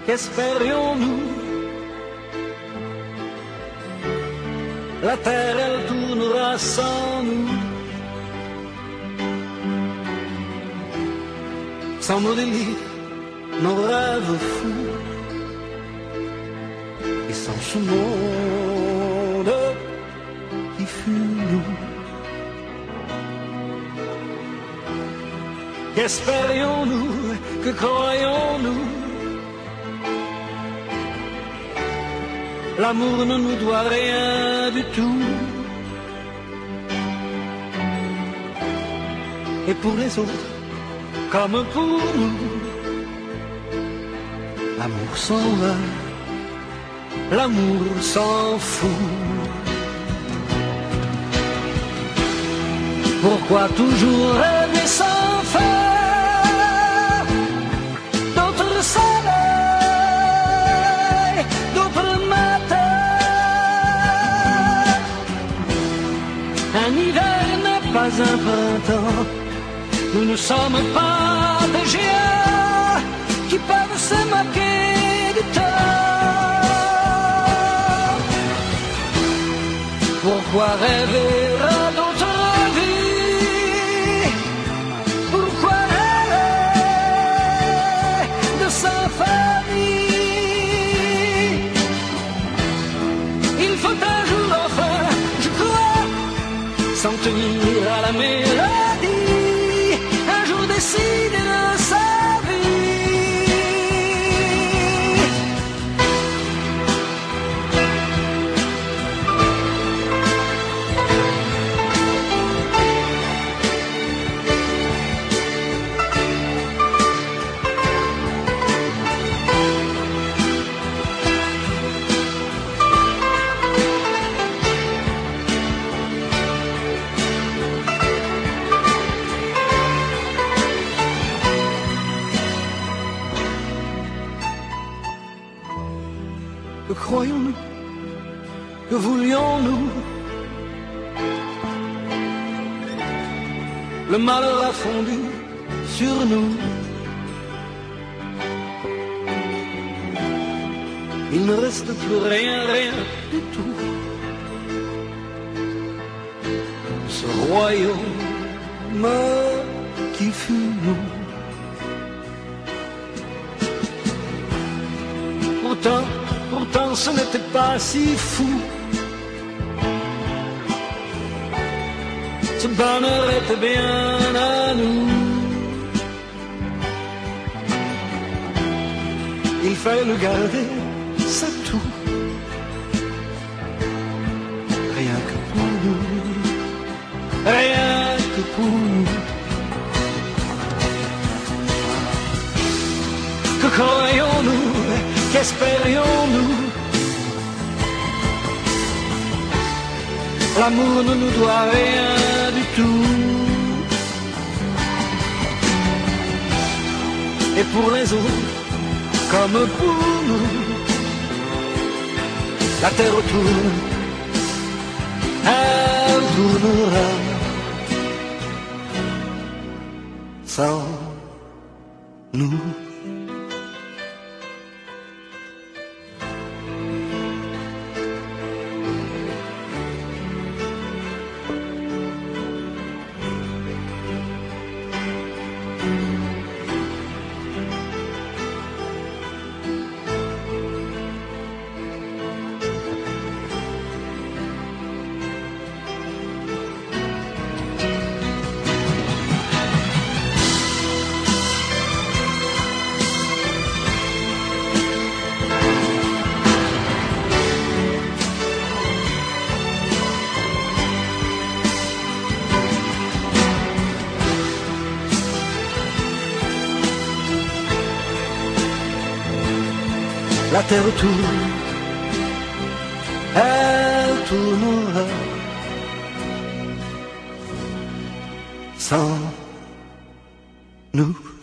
qu'espérions-nous? La terre, elle tournera sans nous, sans nos délires, nos rêves fous, et sans ce monde qui fut nous. Qu'espérions-nous, que croyons-nous? L'amour ne nous doit rien du tout. Et pour les autres, comme pour nous, l'amour s'en va, l'amour s'en fout. Pourquoi toujours rêver sans faire d'autres soleils, d'autres matins? Un hiver n'est pas un printemps. Nous ne sommes pas des géants qui peuvent se moquer du temps. Pourquoi rêver à d'autres vies? Pourquoi rêver de symphonie? Il faut un jour enfin, je crois, s'en tenir à la mélodie, un jour décider de sa vie. Que croyons-nous? Que voulions-nous? Le malheur a fondu sur nous. Il ne reste plus rien, rien du tout. Ce royaume qui fut nous. Pourtant ce n'était pas si fou. Ce bonheur était bien à nous. Il fallait le garder, c'est tout. Rien que pour nous, rien que pour nous. Que croyons-nous? Qu'espérions-nous? L'amour ne nous doit rien du tout. Et pour les autres, comme pour nous, la terre tourne, elle tournera sans nous. La terre tourne, elle tournera sans nous.